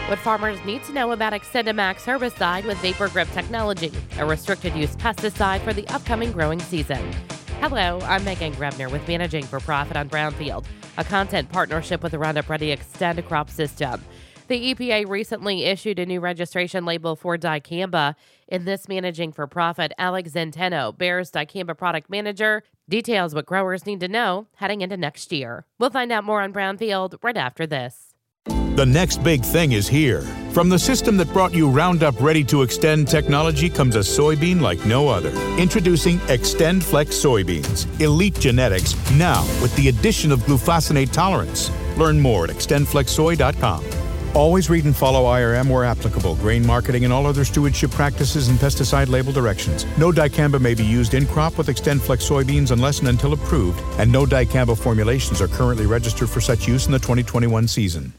What farmers need to know about XtendiMax herbicide with Vapor Grip technology, a restricted use pesticide for the upcoming growing season. Hello, I'm Megan Grebner with Managing for Profit on Brownfield, a content partnership with the Roundup Ready Xtend crop system. The EPA recently issued a new registration label for dicamba. In this Managing for Profit, Alex Zenteno, Bayer's dicamba product manager, details what growers need to know heading into next year. We'll find out more on Brownfield right after this. The next big thing is here. From the system that brought you Roundup Ready to Xtend technology comes a soybean like no other. Introducing XtendFlex soybeans, elite genetics, now with the addition of glufosinate tolerance. Learn more at xtendflexsoy.com. Always read and follow IRM where applicable, grain marketing, and all other stewardship practices and pesticide label directions. No dicamba may be used in crop with XtendFlex soybeans unless and until approved, and no dicamba formulations are currently registered for such use in the 2021 season.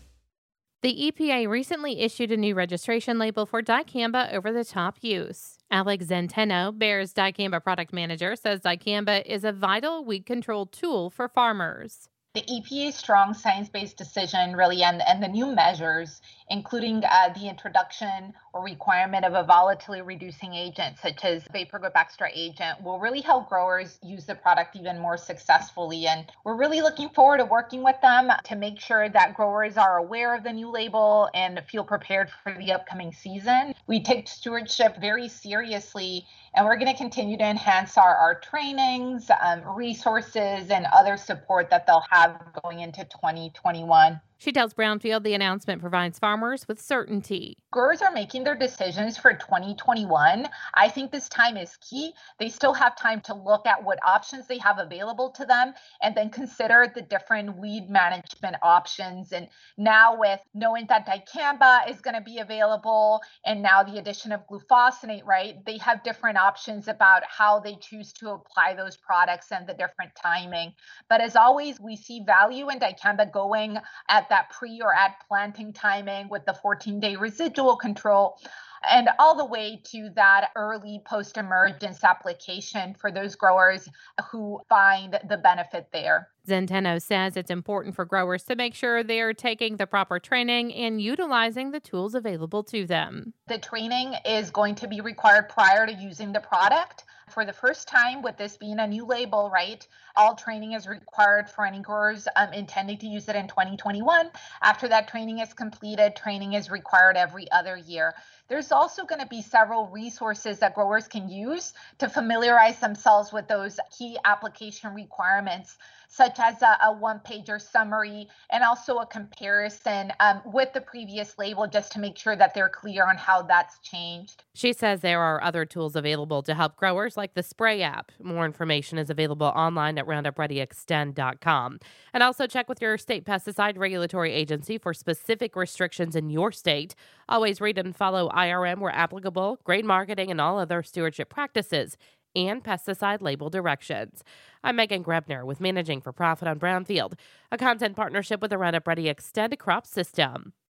The EPA recently issued a new registration label for dicamba over-the-top use. Alex Zenteno, Bayer's dicamba product manager, says dicamba is a vital weed control tool for farmers. The EPA's strong science-based decision really and the new measures, including the introduction or requirement of a volatility-reducing agent such as Vapor Grip Extra agent, will really help growers use the product even more successfully. And we're really looking forward to working with them to make sure that growers are aware of the new label and feel prepared for the upcoming season. We take stewardship very seriously, and we're going to continue to enhance our trainings, resources, and other support that they'll have going into 2021. She tells Brownfield the announcement provides farmers with certainty. Growers are making their decisions for 2021. I think this time is key. They still have time to look at what options they have available to them and then consider the different weed management options. And now with knowing that dicamba is going to be available and now the addition of glufosinate, right, they have different options about how they choose to apply those products and the different timing. But as always, we see value in dicamba going at that pre or at planting timing with the 14-day residual control and all the way to that early post-emergence application for those growers who find the benefit there. Zenteno says it's important for growers to make sure they're taking the proper training and utilizing the tools available to them. The training is going to be required prior to using the product. For the first time, with this being a new label, right, all training is required for any growers intending to use it in 2021. After that training is completed, training is required every other year. There's also going to be several resources that growers can use to familiarize themselves with those key application requirements, such as a one-pager summary and also a comparison with the previous label just to make sure that they're clear on how that's changed. She says there are other tools available to help growers like the Spray app. More information is available online at RoundupReadyXtend.com. And also check with your state pesticide regulatory agency for specific restrictions in your state. Always read and follow IRM where applicable, grain marketing, and all other stewardship practices and pesticide label directions. I'm Megan Grebner with Managing for Profit on Brownfield, a content partnership with the Roundup Ready Xtend crop system.